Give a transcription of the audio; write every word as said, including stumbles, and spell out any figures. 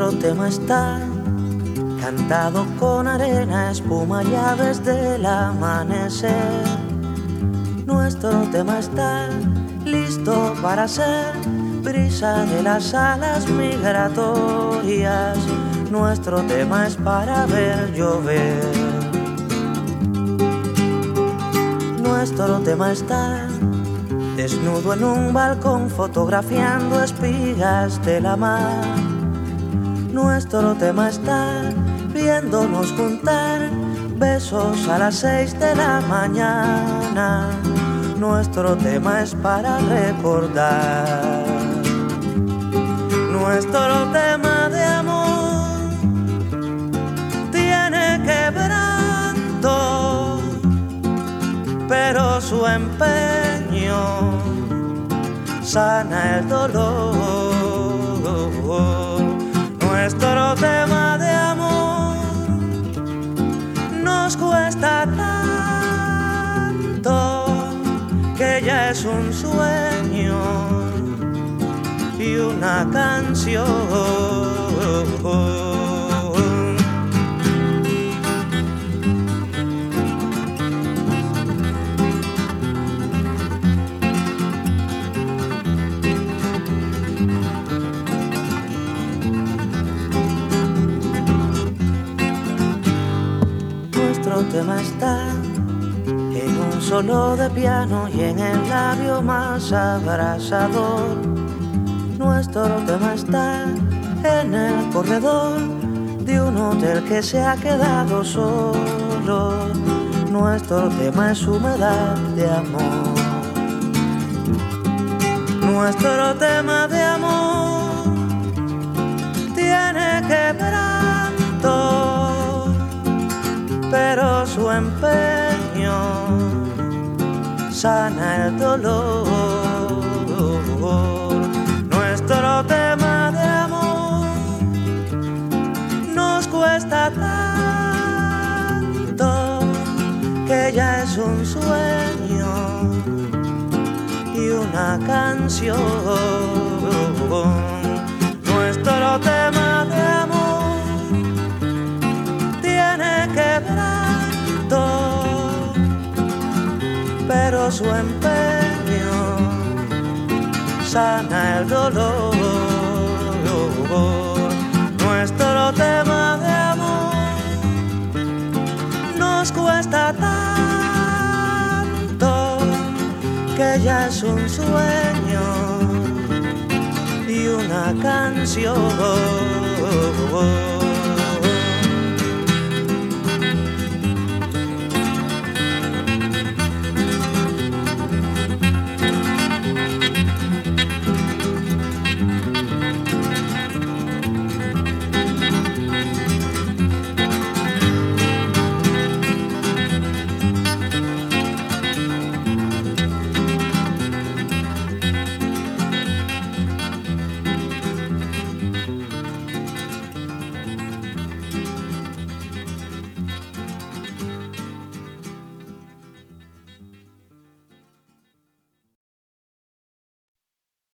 Nuestro tema está cantado con arena, espuma y aves del amanecer. Nuestro tema está listo para ser brisa de las alas migratorias. Nuestro tema es para ver llover. Nuestro tema está desnudo en un balcón fotografiando espigas de la mar. Nuestro tema está viéndonos juntar besos a las seis de la mañana. Nuestro tema es para recordar. Nuestro tema de amor tiene quebranto, pero su empeño sana el dolor. Nuestro tema de amor nos cuesta tanto que ya es un sueño y una canción. Nuestro tema está en un solo de piano y en el labio más abrasador. Nuestro tema está en el corredor de un hotel que se ha quedado solo. Nuestro tema es humedad de amor. Nuestro tema de amor tiene quebranto, pero su empeño sana el dolor. Nuestro tema de amor nos cuesta tanto que ya es un sueño y una canción. Nuestro tema de amor tiene quebranto, pero su empeño sana el dolor. Nuestro tema de amor nos cuesta tanto que ya es un sueño y una canción.